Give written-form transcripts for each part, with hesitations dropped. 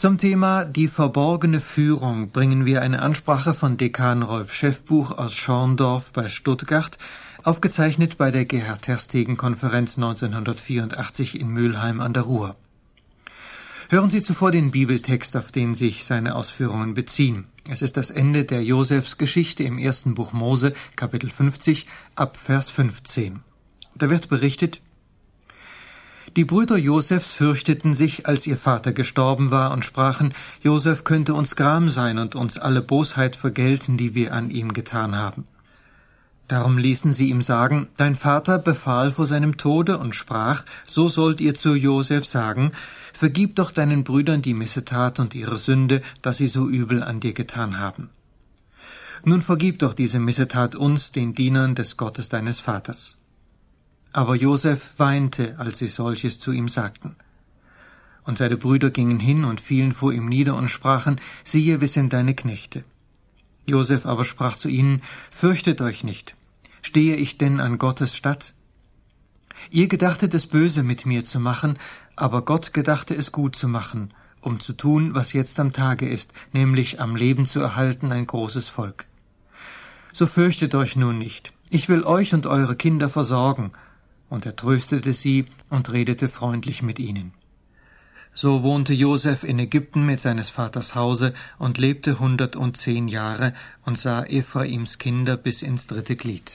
Zum Thema Die verborgene Führung bringen wir eine Ansprache von Dekan Rolf Schäffbuch aus Schorndorf bei Stuttgart, aufgezeichnet bei der Gerhard-Terstegen-Konferenz 1984 in Mülheim an der Ruhr. Hören Sie zuvor den Bibeltext, auf den sich seine Ausführungen beziehen. Es ist das Ende der Josefsgeschichte im ersten Buch Mose, Kapitel 50, ab Vers 15. Da wird berichtet: Die Brüder Josefs fürchteten sich, als ihr Vater gestorben war, und sprachen, Josef könnte uns Gram sein und uns alle Bosheit vergelten, die wir an ihm getan haben. Darum ließen sie ihm sagen, dein Vater befahl vor seinem Tode und sprach, so sollt ihr zu Josef sagen, vergib doch deinen Brüdern die Missetat und ihre Sünde, dass sie so übel an dir getan haben. Nun vergib doch diese Missetat uns, den Dienern des Gottes deines Vaters. Aber Josef weinte, als sie solches zu ihm sagten. Und seine Brüder gingen hin und fielen vor ihm nieder und sprachen, siehe, wir sind deine Knechte. Josef aber sprach zu ihnen, fürchtet euch nicht. Stehe ich denn an Gottes statt? Ihr gedachtet es böse mit mir zu machen, aber Gott gedachte es gut zu machen, um zu tun, was jetzt am Tage ist, nämlich am Leben zu erhalten ein großes Volk. So fürchtet euch nun nicht. Ich will euch und eure Kinder versorgen. Und er tröstete sie und redete freundlich mit ihnen. So wohnte Josef in Ägypten mit seines Vaters Hause und lebte 110 Jahre und sah Ephraims Kinder bis ins 3. Glied.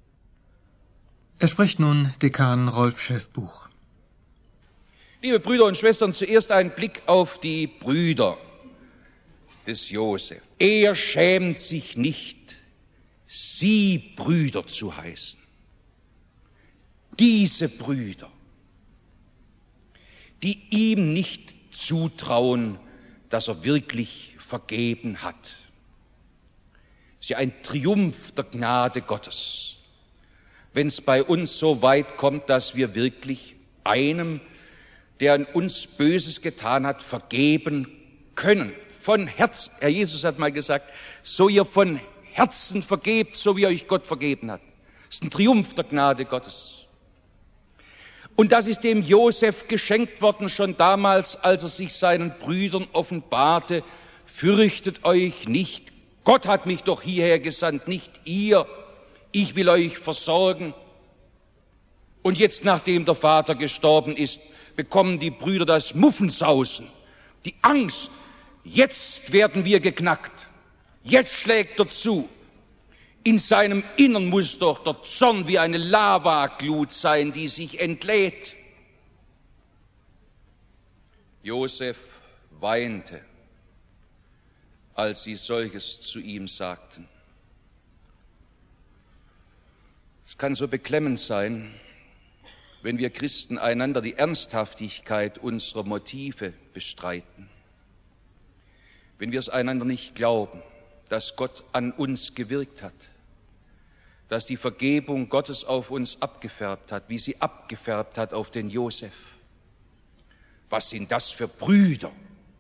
Es spricht nun Dekan Rolf Schäffbuch. Liebe Brüder und Schwestern, zuerst ein Blick auf die Brüder des Josef. Er schämt sich nicht, sie Brüder zu heißen. Diese Brüder, die ihm nicht zutrauen, dass er wirklich vergeben hat. Es ist ja ein Triumph der Gnade Gottes, wenn es bei uns so weit kommt, dass wir wirklich einem, der an uns Böses getan hat, vergeben können. Von Herzen. Herr Jesus hat mal gesagt, so ihr von Herzen vergebt, so wie euch Gott vergeben hat. Das ist ein Triumph der Gnade Gottes. Und das ist dem Josef geschenkt worden, schon damals, als er sich seinen Brüdern offenbarte. Fürchtet euch nicht, Gott hat mich doch hierher gesandt, nicht ihr. Ich will euch versorgen. Und jetzt, nachdem der Vater gestorben ist, bekommen die Brüder das Muffensausen, die Angst. Jetzt werden wir geknackt. Jetzt schlägt er zu. In seinem Innern muss doch der Zorn wie eine Lavaglut sein, die sich entlädt. Josef weinte, als sie solches zu ihm sagten. Es kann so beklemmend sein, wenn wir Christen einander die Ernsthaftigkeit unserer Motive bestreiten. Wenn wir es einander nicht glauben, dass Gott an uns gewirkt hat, dass die Vergebung Gottes auf uns abgefärbt hat, wie sie abgefärbt hat auf den Josef. Was sind das für Brüder?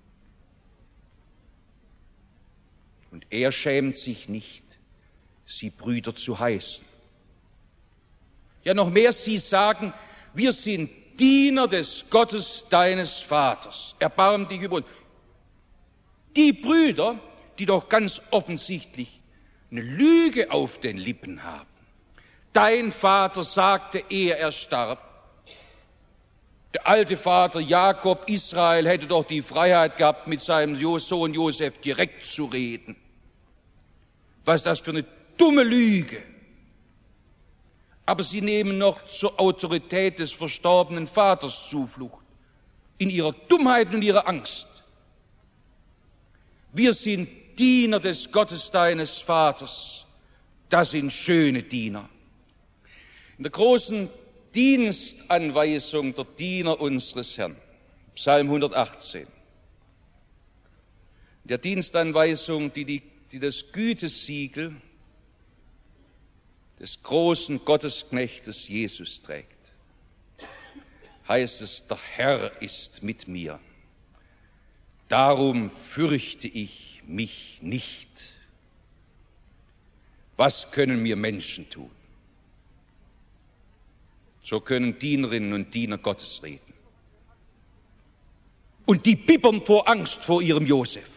Und er schämt sich nicht, sie Brüder zu heißen. Ja, noch mehr, sie sagen, wir sind Diener des Gottes deines Vaters. Erbarm dich über uns. Die Brüder, die doch ganz offensichtlich eine Lüge auf den Lippen haben. Dein Vater sagte, ehe er starb, der alte Vater Jakob, Israel, hätte doch die Freiheit gehabt, mit seinem Sohn Josef direkt zu reden. Was ist das für eine dumme Lüge? Aber sie nehmen noch zur Autorität des verstorbenen Vaters Zuflucht, in ihrer Dummheit und ihrer Angst. Wir sind Diener des Gottes deines Vaters. Das sind schöne Diener. In der großen Dienstanweisung der Diener unseres Herrn, Psalm 118, der Dienstanweisung, die das Gütesiegel des großen Gottesknechtes Jesus trägt, heißt es, der Herr ist mit mir. Darum fürchte ich mich nicht. Was können mir Menschen tun? So können Dienerinnen und Diener Gottes reden. Und die bibbern vor Angst vor ihrem Josef.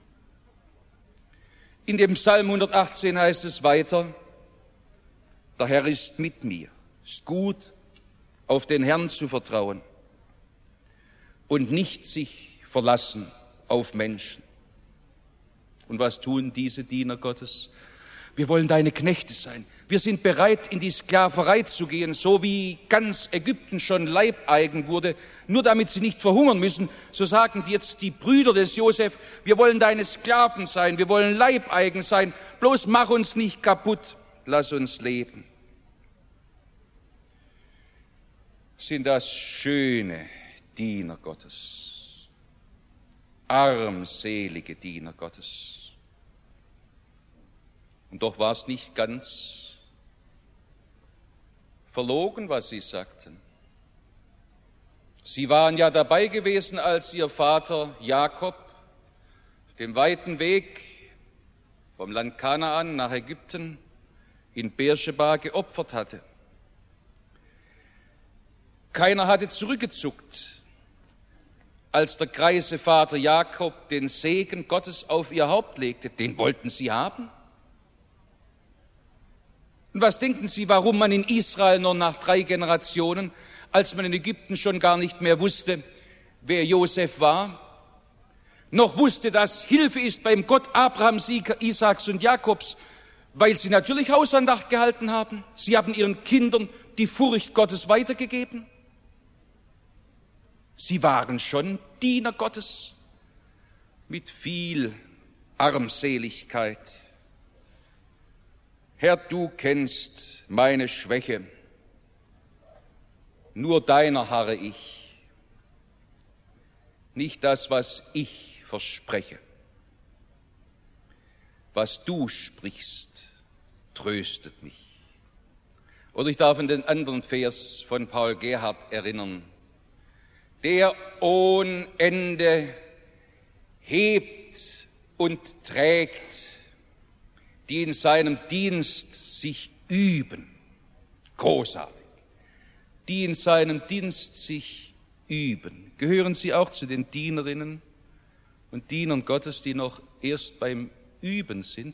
In dem Psalm 118 heißt es weiter, der Herr ist mit mir. Ist gut, auf den Herrn zu vertrauen und nicht sich verlassen auf Menschen. Und was tun diese Diener Gottes? Wir wollen deine Knechte sein. Wir sind bereit, in die Sklaverei zu gehen, so wie ganz Ägypten schon Leibeigen wurde, nur damit sie nicht verhungern müssen. So sagen jetzt die Brüder des Josef, wir wollen deine Sklaven sein, wir wollen Leibeigen sein, bloß mach uns nicht kaputt, lass uns leben. Sind das schöne Diener Gottes, armselige Diener Gottes. Und doch war es nicht ganz verlogen, was sie sagten. Sie waren ja dabei gewesen, als ihr Vater Jakob auf dem weiten Weg vom Land Kanaan nach Ägypten in Beersheba geopfert hatte. Keiner hatte zurückgezuckt, als der greise Vater Jakob den Segen Gottes auf ihr Haupt legte. Den wollten sie haben. Und was denken Sie, warum man in Israel noch nach 3 Generationen, als man in Ägypten schon gar nicht mehr wusste, wer Josef war, noch wusste, dass Hilfe ist beim Gott Abrahams, Isaaks und Jakobs, weil sie natürlich Hausandacht gehalten haben. Sie haben ihren Kindern die Furcht Gottes weitergegeben. Sie waren schon Diener Gottes mit viel Armseligkeit. Herr, du kennst meine Schwäche, nur deiner harre ich, nicht das, was ich verspreche. Was du sprichst, tröstet mich. Oder ich darf an den anderen Vers von Paul Gerhardt erinnern, der ohne Ende hebt und trägt, die in seinem Dienst sich üben. Großartig. Die in seinem Dienst sich üben. Gehören Sie auch zu den Dienerinnen und Dienern Gottes, die noch erst beim Üben sind?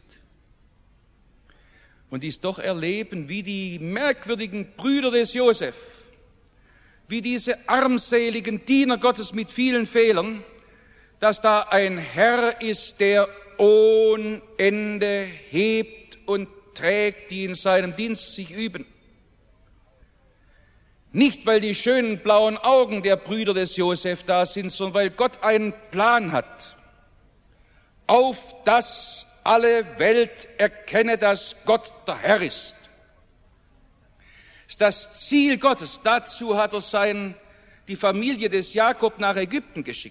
Und dies doch erleben, wie die merkwürdigen Brüder des Josef, wie diese armseligen Diener Gottes mit vielen Fehlern, dass da ein Herr ist, der ohne Ende hebt und trägt, die in seinem Dienst sich üben. Nicht, weil die schönen blauen Augen der Brüder des Josef da sind, sondern weil Gott einen Plan hat, auf dass alle Welt erkenne, dass Gott der Herr ist. Das ist das Ziel Gottes. Dazu hat er die Familie des Jakob nach Ägypten geschickt.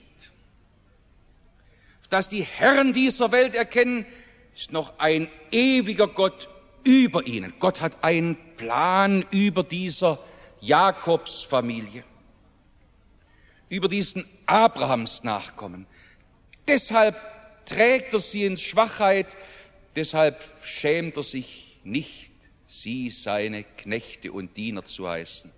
Dass die Herren dieser Welt erkennen, ist noch ein ewiger Gott über ihnen. Gott hat einen Plan über dieser Jakobsfamilie, über diesen Abrahams Nachkommen. Deshalb trägt er sie in Schwachheit, deshalb schämt er sich nicht, sie seine Knechte und Diener zu heißen.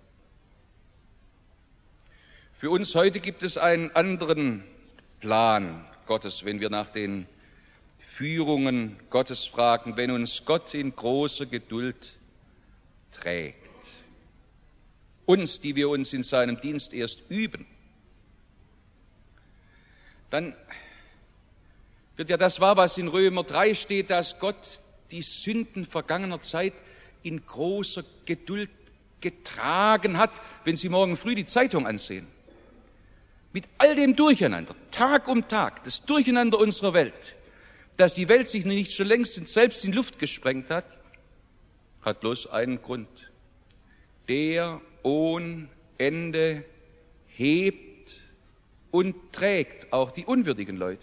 Für uns heute gibt es einen anderen Plan Gottes, wenn wir nach den Führungen Gottes fragen, wenn uns Gott in großer Geduld trägt. Uns, die wir uns in seinem Dienst erst üben, dann wird ja das wahr, was in Römer 3 steht, dass Gott die Sünden vergangener Zeit in großer Geduld getragen hat, wenn Sie morgen früh die Zeitung ansehen. Mit all dem Durcheinander, Tag um Tag, das Durcheinander unserer Welt, dass die Welt sich nicht schon längst selbst in Luft gesprengt hat, hat bloß einen Grund. Der ohne Ende hebt und trägt auch die unwürdigen Leute.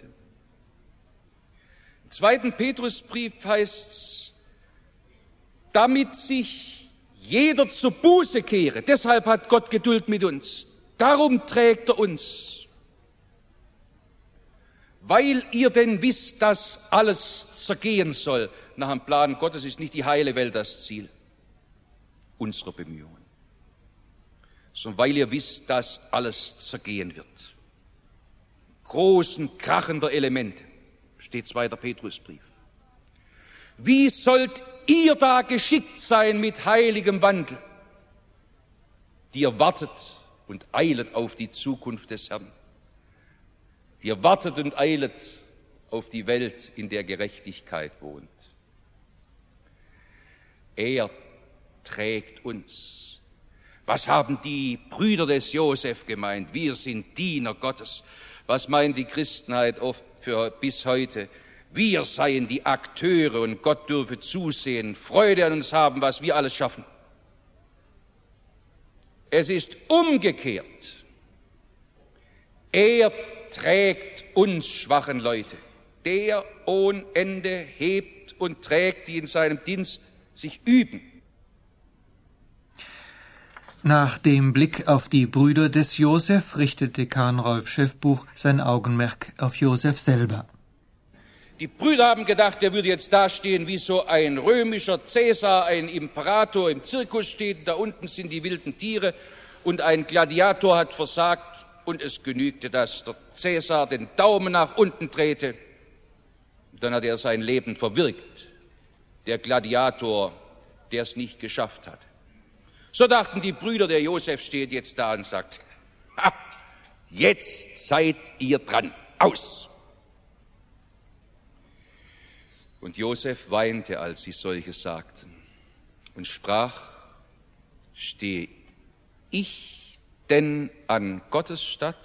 Im 2. Petrusbrief heißt's, damit sich jeder zur Buße kehre. Deshalb hat Gott Geduld mit uns. Darum trägt er uns. Weil ihr denn wisst, dass alles zergehen soll. Nach dem Plan Gottes ist nicht die heile Welt das Ziel unserer Bemühungen, sondern weil ihr wisst, dass alles zergehen wird. großen, krachender Elemente, steht 2. Petrusbrief. Wie sollt ihr da geschickt sein mit heiligem Wandel, die ihr wartet und eilet auf die Zukunft des Herrn, die ihr wartet und eilet auf die Welt, in der Gerechtigkeit wohnt. Er trägt uns. Was haben die Brüder des Josef gemeint? Wir sind Diener Gottes. Was meint die Christenheit oft bis heute? Wir seien die Akteure und Gott dürfe zusehen, Freude an uns haben, was wir alles schaffen. Es ist umgekehrt. Er trägt uns schwachen Leute. Der ohne Ende hebt und trägt, die in seinem Dienst sich üben. Nach dem Blick auf die Brüder des Josef richtet Dekan Rolf Schäffbuch sein Augenmerk auf Josef selber. Die Brüder haben gedacht, er würde jetzt dastehen wie so ein römischer Cäsar, ein Imperator im Zirkus steht, da unten sind die wilden Tiere und ein Gladiator hat versagt und es genügte, dass der Cäsar den Daumen nach unten drehte. Dann hat er sein Leben verwirkt. Der Gladiator, der es nicht geschafft hat. So dachten die Brüder, der Josef steht jetzt da und sagt, jetzt seid ihr dran, aus. Und Josef weinte, als sie solches sagten und sprach, stehe ich denn an Gottes statt?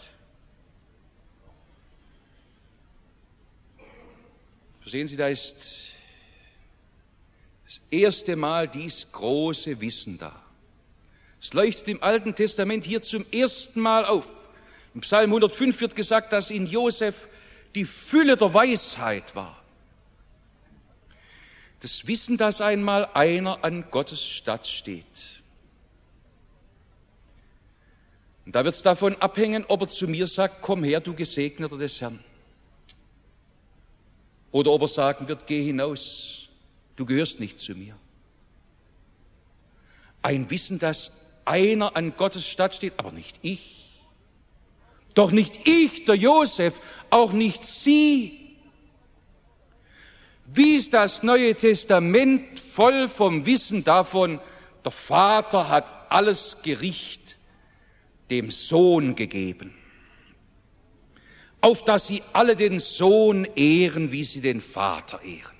Sehen Sie, da ist das erste Mal dies große Wissen da. Es leuchtet im Alten Testament hier zum ersten Mal auf. Im Psalm 105 wird gesagt, dass in Josef die Fülle der Weisheit war. Das Wissen, dass einmal einer an Gottes Statt steht. Und da wird es davon abhängen, ob er zu mir sagt, komm her, du Gesegneter des Herrn. Oder ob er sagen wird, geh hinaus, du gehörst nicht zu mir. Ein Wissen, dass einer an Gottes Statt steht, aber nicht ich. Doch nicht ich, der Josef, auch nicht Sie. Wie ist das Neue Testament voll vom Wissen davon, der Vater hat alles Gericht dem Sohn gegeben, auf dass sie alle den Sohn ehren, wie sie den Vater ehren.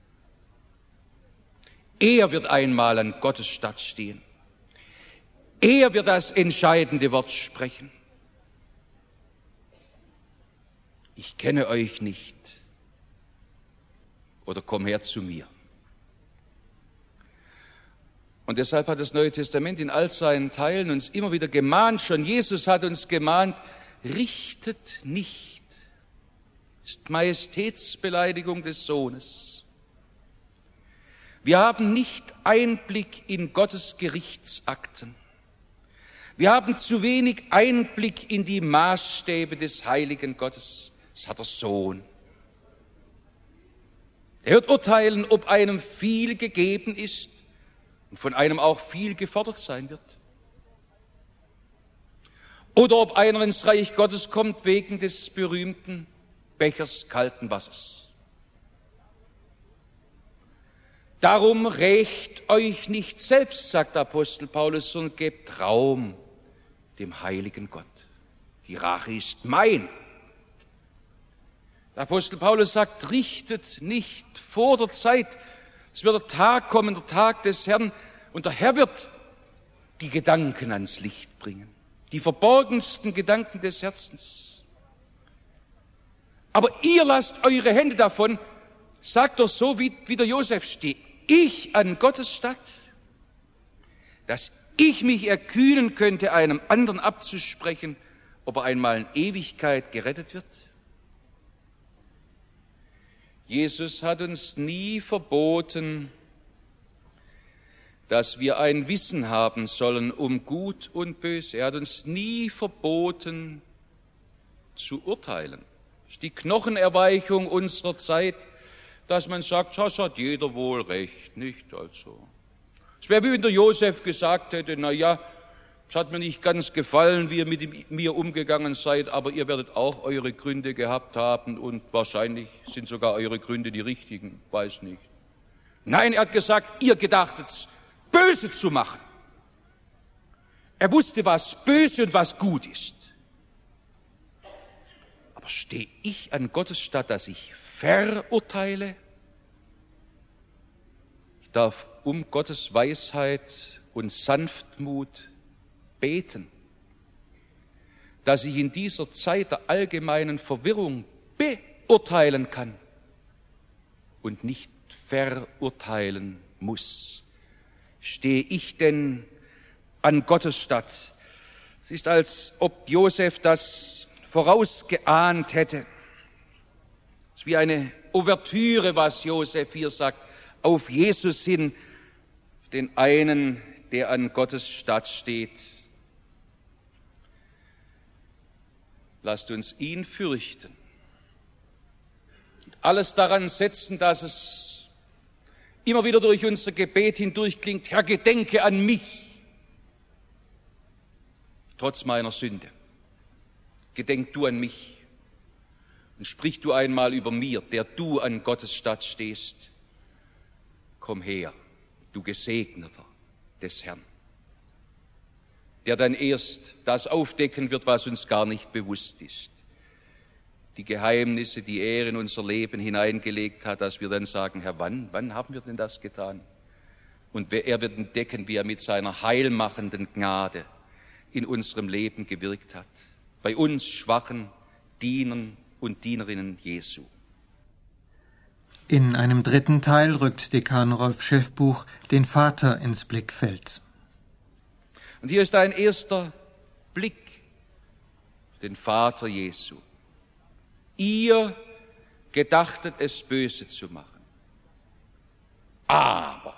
Er wird einmal an Gottes Statt stehen. Er wird das entscheidende Wort sprechen. Ich kenne euch nicht. Oder komm her zu mir. Und deshalb hat das Neue Testament in all seinen Teilen uns immer wieder gemahnt, schon Jesus hat uns gemahnt, richtet nicht. Das ist Majestätsbeleidigung des Sohnes. Wir haben nicht Einblick in Gottes Gerichtsakten. Wir haben zu wenig Einblick in die Maßstäbe des heiligen Gottes. Das hat der Sohn. Er wird urteilen, ob einem viel gegeben ist und von einem auch viel gefordert sein wird. Oder ob einer ins Reich Gottes kommt wegen des berühmten Bechers kalten Wassers. Darum rächt euch nicht selbst, sagt Apostel Paulus, sondern gebt Raum dem heiligen Gott. Die Rache ist mein. Der Apostel Paulus sagt, richtet nicht vor der Zeit. Es wird der Tag kommen, der Tag des Herrn, und der Herr wird die Gedanken ans Licht bringen, die verborgensten Gedanken des Herzens. Aber ihr lasst eure Hände davon, sagt doch so, wie der Josef steht, ich an Gottes Statt, dass ich mich erkühnen könnte, einem anderen abzusprechen, ob er einmal in Ewigkeit gerettet wird. Jesus hat uns nie verboten, dass wir ein Wissen haben sollen um Gut und Böse. Er hat uns nie verboten, zu urteilen. Das ist die Knochenerweichung unserer Zeit, dass man sagt, das hat jeder wohl recht, nicht also. Es wäre wie wenn der Josef gesagt hätte, na ja, es hat mir nicht ganz gefallen, wie ihr mit mir umgegangen seid, aber ihr werdet auch eure Gründe gehabt haben und wahrscheinlich sind sogar eure Gründe die richtigen, weiß nicht. Nein, er hat gesagt, ihr gedachtet's, böse zu machen. Er wusste, was böse und was gut ist. Aber stehe ich an Gottes statt, dass ich verurteile? Ich darf um Gottes Weisheit und Sanftmut beten, dass ich in dieser Zeit der allgemeinen Verwirrung beurteilen kann und nicht verurteilen muss. Stehe ich denn an Gottes statt? Es ist, als ob Josef das vorausgeahnt hätte. Es ist wie eine Ouvertüre, was Josef hier sagt, auf Jesus hin, den einen, der an Gottes statt steht. Lasst uns ihn fürchten und alles daran setzen, dass es immer wieder durch unser Gebet hindurch klingt, Herr, gedenke an mich, trotz meiner Sünde. Gedenk du an mich und sprich du einmal über mir, der du an Gottes statt stehst. Komm her, du Gesegneter des Herrn, der dann erst das aufdecken wird, was uns gar nicht bewusst ist. Die Geheimnisse, die er in unser Leben hineingelegt hat, dass wir dann sagen, Herr, wann haben wir denn das getan? Und er wird entdecken, wie er mit seiner heilmachenden Gnade in unserem Leben gewirkt hat. Bei uns schwachen Dienern und Dienerinnen Jesu. In einem dritten Teil rückt Dekan Rolf Schäffbuch den Vater ins Blickfeld. Und hier ist ein erster Blick auf den Vater Jesu. Ihr gedachtet es böse zu machen. Aber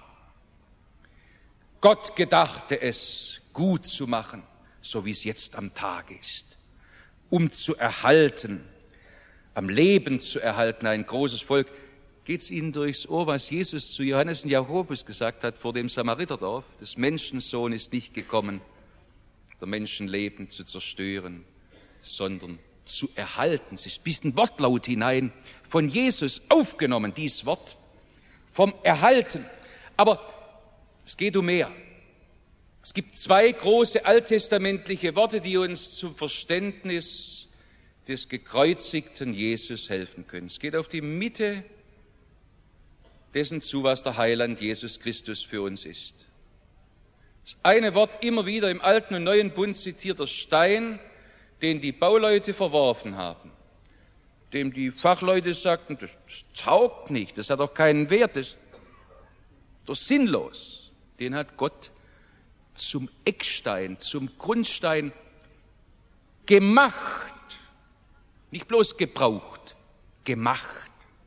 Gott gedachte es gut zu machen, so wie es jetzt am Tage ist, um zu erhalten, am Leben zu erhalten, ein großes Volk. Geht es Ihnen durchs Ohr, was Jesus zu Johannes und Jakobus gesagt hat vor dem Samariterdorf? Des Menschensohn ist nicht gekommen, der Menschenleben zu zerstören, sondern zu erhalten. Es ist ein bisschen Wortlaut hinein von Jesus aufgenommen, dieses Wort, vom Erhalten. Aber es geht um mehr. Es gibt zwei große alttestamentliche Worte, die uns zum Verständnis des gekreuzigten Jesus helfen können. Es geht auf die Mitte dessen zu, was der Heiland Jesus Christus für uns ist. Das eine Wort immer wieder im Alten und Neuen Bund zitiert, der Stein, den die Bauleute verworfen haben, dem die Fachleute sagten, das taugt nicht, das hat doch keinen Wert, das ist sinnlos. Den hat Gott zum Eckstein, zum Grundstein gemacht, nicht bloß gebraucht, gemacht.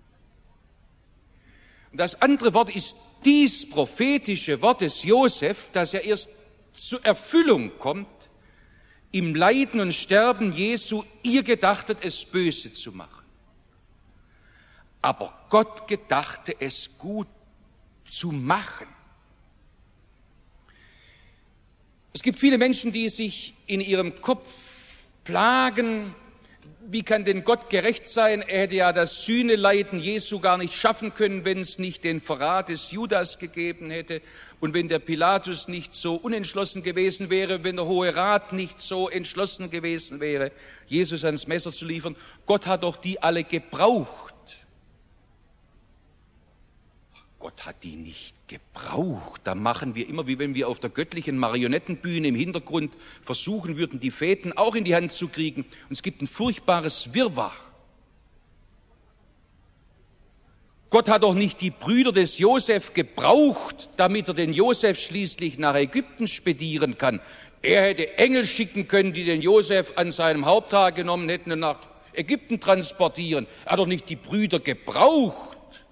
Und das andere Wort ist dies prophetische Wort des Josef, das ja erst zur Erfüllung kommt, im Leiden und Sterben Jesu, ihr gedachtet es böse zu machen. Aber Gott gedachte es gut zu machen. Es gibt viele Menschen, die sich in ihrem Kopf plagen, wie kann denn Gott gerecht sein? Er hätte ja das Sühneleiden Jesu gar nicht schaffen können, wenn es nicht den Verrat des Judas gegeben hätte und wenn der Pilatus nicht so unentschlossen gewesen wäre, wenn der Hohe Rat nicht so entschlossen gewesen wäre, Jesus ans Messer zu liefern. Gott hat doch die alle gebraucht. Gott hat die nicht gebraucht. Da machen wir immer, wie wenn wir auf der göttlichen Marionettenbühne im Hintergrund versuchen würden, die Fäden auch in die Hand zu kriegen. Und es gibt ein furchtbares Wirrwarr. Gott hat doch nicht die Brüder des Josef gebraucht, damit er den Josef schließlich nach Ägypten spedieren kann. Er hätte Engel schicken können, die den Josef an seinem Haupthaar genommen hätten und nach Ägypten transportieren. Er hat doch nicht die Brüder gebraucht.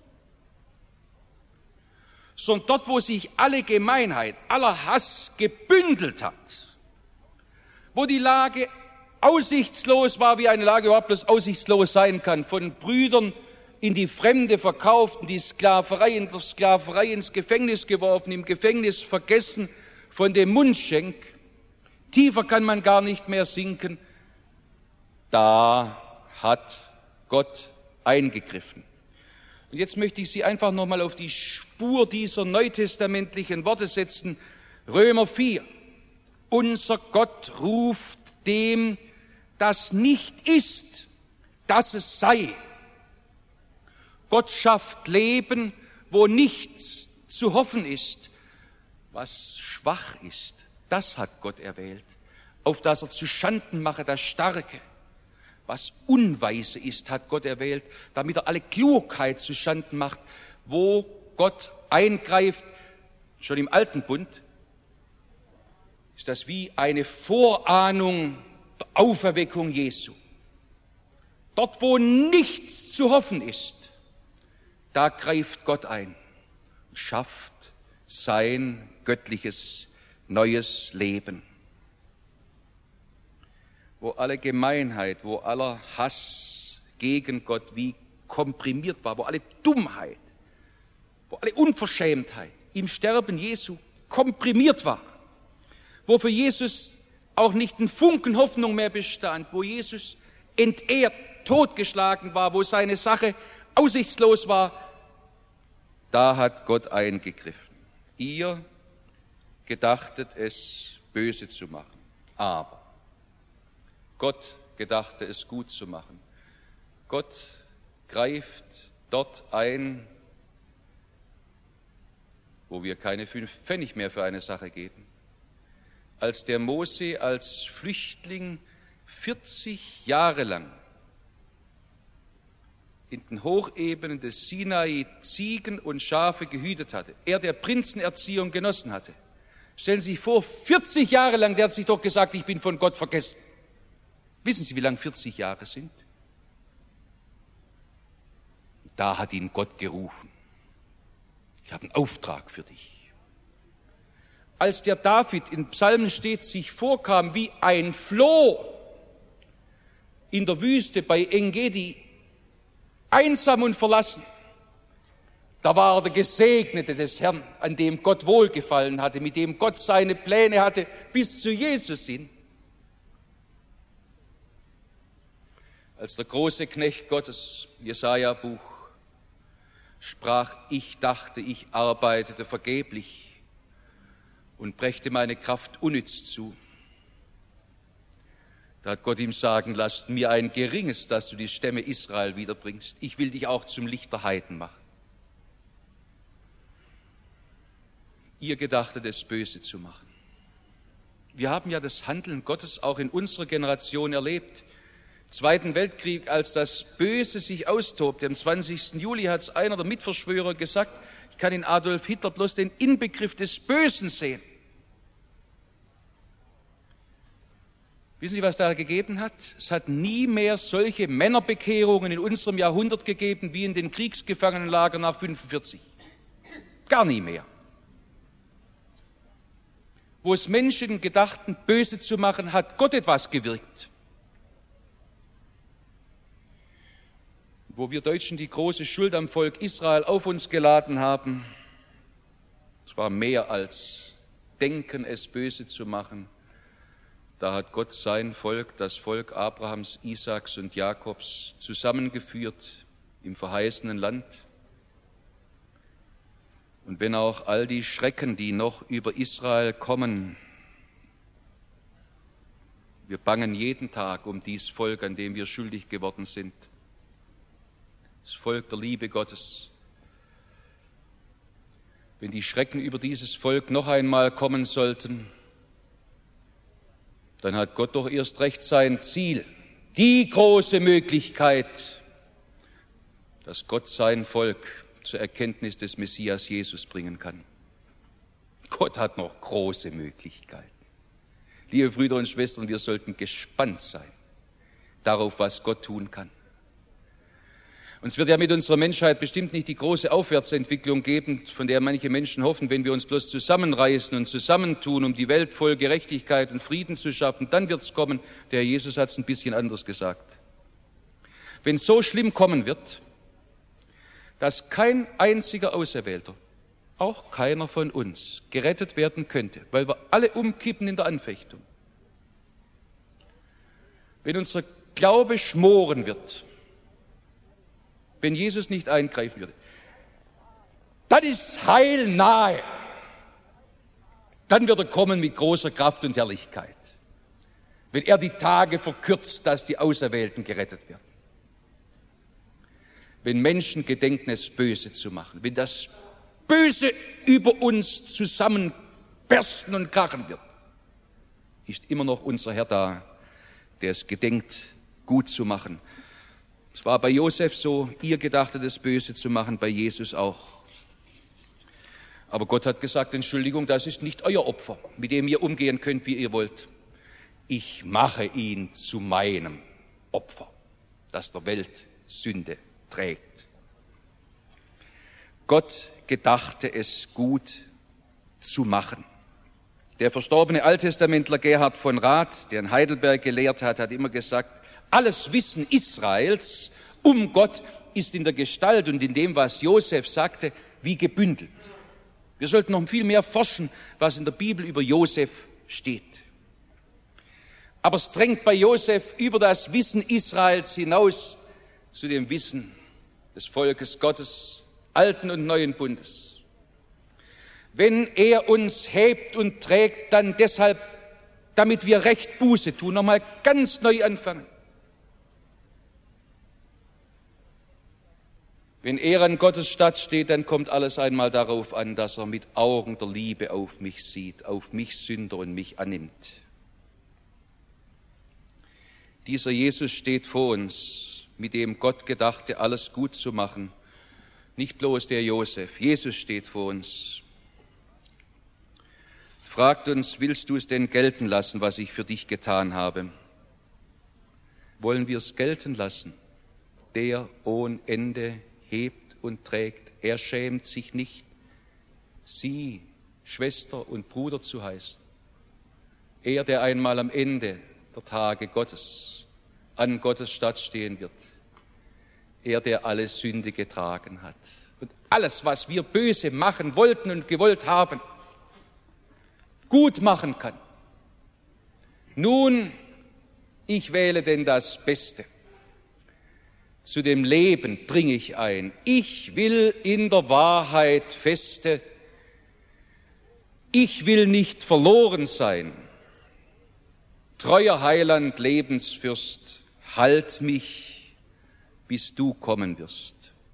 Sondern dort, wo sich alle Gemeinheit, aller Hass gebündelt hat, wo die Lage aussichtslos war, wie eine Lage überhaupt bloß aussichtslos sein kann, von Brüdern in die Fremde verkauft, in die Sklaverei, in der Sklaverei ins Gefängnis geworfen, im Gefängnis vergessen von dem Mundschenk, tiefer kann man gar nicht mehr sinken. Da hat Gott eingegriffen. Und jetzt möchte ich Sie einfach nochmal auf die Spur dieser neutestamentlichen Worte setzen. Römer 4. Unser Gott ruft dem, das nicht ist, dass es sei. Gott schafft Leben, wo nichts zu hoffen ist. Was schwach ist, das hat Gott erwählt, auf das er zu Schanden mache das Starke. Was unweise ist, hat Gott erwählt, damit er alle Klugheit zu Schanden macht. Wo Gott eingreift, schon im Alten Bund, ist das wie eine Vorahnung der Auferweckung Jesu. Dort, wo nichts zu hoffen ist, da greift Gott ein und schafft sein göttliches neues Leben. Wo alle Gemeinheit, wo aller Hass gegen Gott wie komprimiert war, wo alle Dummheit, wo alle Unverschämtheit im Sterben Jesu komprimiert war, wo für Jesus auch nicht ein Funken Hoffnung mehr bestand, wo Jesus entehrt, totgeschlagen war, wo seine Sache aussichtslos war, da hat Gott eingegriffen. Ihr gedachtet es, böse zu machen, aber Gott gedachte es gut zu machen. Gott greift dort ein, wo wir keine 5 Pfennig mehr für eine Sache geben. Als der Mose als Flüchtling 40 Jahre lang in den Hochebenen des Sinai Ziegen und Schafe gehütet hatte, er der Prinzenerziehung genossen hatte. Stellen Sie sich vor, 40 Jahre lang, der hat sich doch gesagt, ich bin von Gott vergessen. Wissen Sie, wie lang 40 Jahre sind? Da hat ihn Gott gerufen. Ich habe einen Auftrag für dich. Als der David in Psalmen steht, sich vorkam wie ein Floh in der Wüste bei En-Gedi, einsam und verlassen, da war er der Gesegnete des Herrn, an dem Gott wohlgefallen hatte, mit dem Gott seine Pläne hatte, bis zu Jesus hin. Als der große Knecht Gottes, Jesaja-Buch, sprach, ich dachte, ich arbeitete vergeblich und brächte meine Kraft unnütz zu. Da hat Gott ihm sagen lassen, mir ein geringes, dass du die Stämme Israel wiederbringst. Ich will dich auch zum Licht der Heiden machen. Ihr gedachtet es, böse zu machen. Wir haben ja das Handeln Gottes auch in unserer Generation erlebt. Zweiten Weltkrieg, als das Böse sich austobte, am 20. Juli hat es einer der Mitverschwörer gesagt, ich kann in Adolf Hitler bloß den Inbegriff des Bösen sehen. Wissen Sie, was da gegeben hat? Es hat nie mehr solche Männerbekehrungen in unserem Jahrhundert gegeben, wie in den Kriegsgefangenenlagern nach 1945. Gar nie mehr. Wo es Menschen gedachten, böse zu machen, hat Gott etwas gewirkt. Wo wir Deutschen die große Schuld am Volk Israel auf uns geladen haben, es war mehr als Denken, es böse zu machen. Da hat Gott sein Volk, das Volk Abrahams, Isaaks und Jakobs, zusammengeführt im verheißenen Land. Und wenn auch all die Schrecken, die noch über Israel kommen, wir bangen jeden Tag um dies Volk, an dem wir schuldig geworden sind. Das Volk der Liebe Gottes. Wenn die Schrecken über dieses Volk noch einmal kommen sollten, dann hat Gott doch erst recht sein Ziel, die große Möglichkeit, dass Gott sein Volk zur Erkenntnis des Messias Jesus bringen kann. Gott hat noch große Möglichkeiten. Liebe Brüder und Schwestern, wir sollten gespannt sein darauf, was Gott tun kann. Und es wird ja mit unserer Menschheit bestimmt nicht die große Aufwärtsentwicklung geben, von der manche Menschen hoffen, wenn wir uns bloß zusammenreißen und zusammentun, um die Welt voll Gerechtigkeit und Frieden zu schaffen, dann wird es kommen. Der Herr Jesus hat es ein bisschen anders gesagt. Wenn es so schlimm kommen wird, dass kein einziger Auserwählter, auch keiner von uns, gerettet werden könnte, weil wir alle umkippen in der Anfechtung, wenn unser Glaube schmoren wird, wenn Jesus nicht eingreifen würde, dann ist Heil nahe. Dann wird er kommen mit großer Kraft und Herrlichkeit, wenn er die Tage verkürzt, dass die Auserwählten gerettet werden. Wenn Menschen gedenken, es Böse zu machen, wenn das Böse über uns zusammenbersten und krachen wird, ist immer noch unser Herr da, der es gedenkt, gut zu machen. Es war bei Josef so, ihr gedachtet, das Böse zu machen, bei Jesus auch. Aber Gott hat gesagt, Entschuldigung, das ist nicht euer Opfer, mit dem ihr umgehen könnt, wie ihr wollt. Ich mache ihn zu meinem Opfer, das der Welt Sünde trägt. Gott gedachte es gut zu machen. Der verstorbene Alttestamentler Gerhard von Rath, der in Heidelberg gelehrt hat, hat immer gesagt, alles Wissen Israels um Gott ist in der Gestalt und in dem, was Josef sagte, wie gebündelt. Wir sollten noch viel mehr forschen, was in der Bibel über Josef steht. Aber es drängt bei Josef über das Wissen Israels hinaus zu dem Wissen des Volkes Gottes, Alten und Neuen Bundes. Wenn er uns hebt und trägt, dann deshalb, damit wir recht Buße tun, nochmal ganz neu anfangen. Wenn er an Gottes Statt steht, dann kommt alles einmal darauf an, dass er mit Augen der Liebe auf mich sieht, auf mich Sünder und mich annimmt. Dieser Jesus steht vor uns, mit dem Gott gedachte, alles gut zu machen. Nicht bloß der Josef, Jesus steht vor uns. Fragt uns, willst du es denn gelten lassen, was ich für dich getan habe? Wollen wir es gelten lassen? Der ohne Ende hebt und trägt, er schämt sich nicht, sie Schwester und Bruder zu heißen. Er, der einmal am Ende der Tage Gottes an Gottes Statt stehen wird. Er, der alle Sünde getragen hat. Und alles, was wir böse machen wollten und gewollt haben, gut machen kann. Nun, ich wähle denn das Beste. Zu dem Leben dringe ich ein. Ich will in der Wahrheit feste. Ich will nicht verloren sein. Treuer Heiland, Lebensfürst, halt mich, bis du kommen wirst.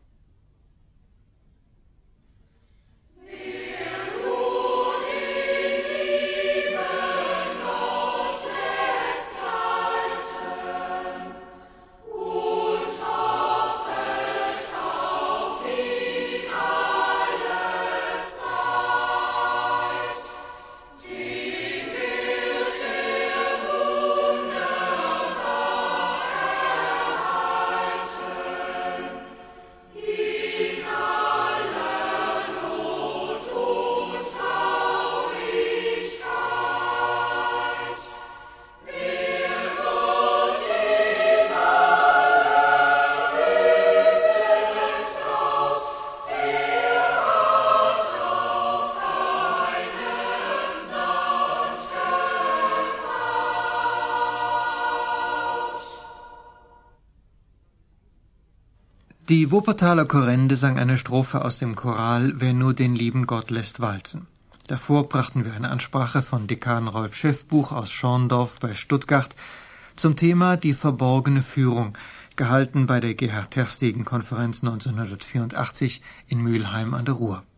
Die Wuppertaler Chorende sang eine Strophe aus dem Choral »Wer nur den lieben Gott lässt walzen«. Davor brachten wir eine Ansprache von Dekan Rolf Schäffbuch aus Schorndorf bei Stuttgart zum Thema »Die verborgene Führung«, gehalten bei der Gerhard-Terstegen-Konferenz 1984 in Mülheim an der Ruhr.